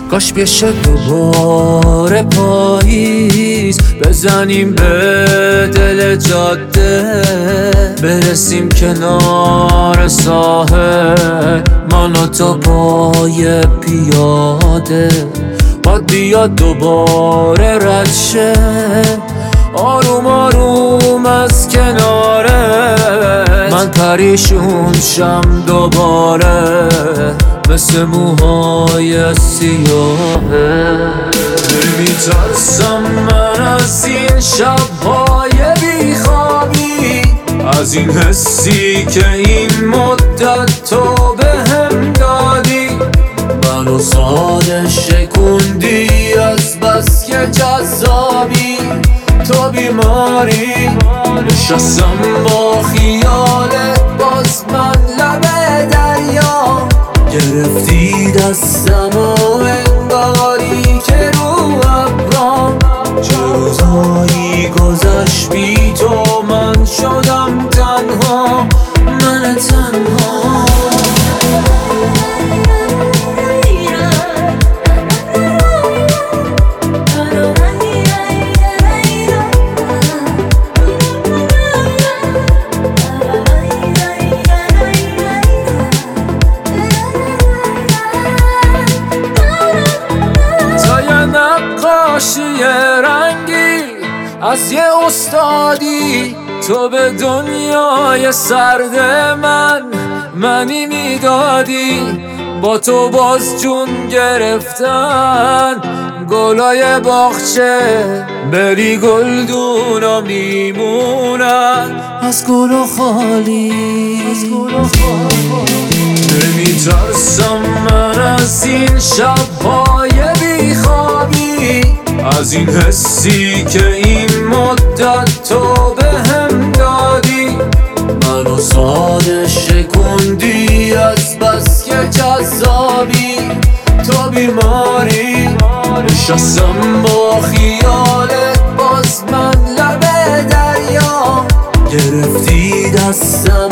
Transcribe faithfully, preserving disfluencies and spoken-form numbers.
کاش بشه دوباره پاییز، بزنیم به دل جاده، برسیم کنار ساحل، من و تو پای پیاده. باد بیاد دوباره رد شه، آروم آروم از کناره، من پریشون شم دوباره مثل موهای سیاهه. میترسم من از این شب‌های بیخوابی، از این حسی که این مدت تو بهم دادی، منو ساده شکوندی از بس که جذابی. تو بیماری نشستم با خیالت، باز من لب دریا گرفتی دستم و انگاری که رو ابرام. چه روزایی گذشت بی تو، من شدم تنها، من تنها. نقاشی رنگی از یه استادی، تو به دنیای سرد من منی میدادی. با تو باز جون گرفتن گلای باغچه، بری گلدونا میمونن از گل و خالی. نمیترسم من از این شب‌های بیخوابی، از این حسی که این مدت تو بهم دادی، منو ساده شکوندی از بس که جذابی. تو بیماری نشستم با خیالت، باز من لب دریا گرفتی دستم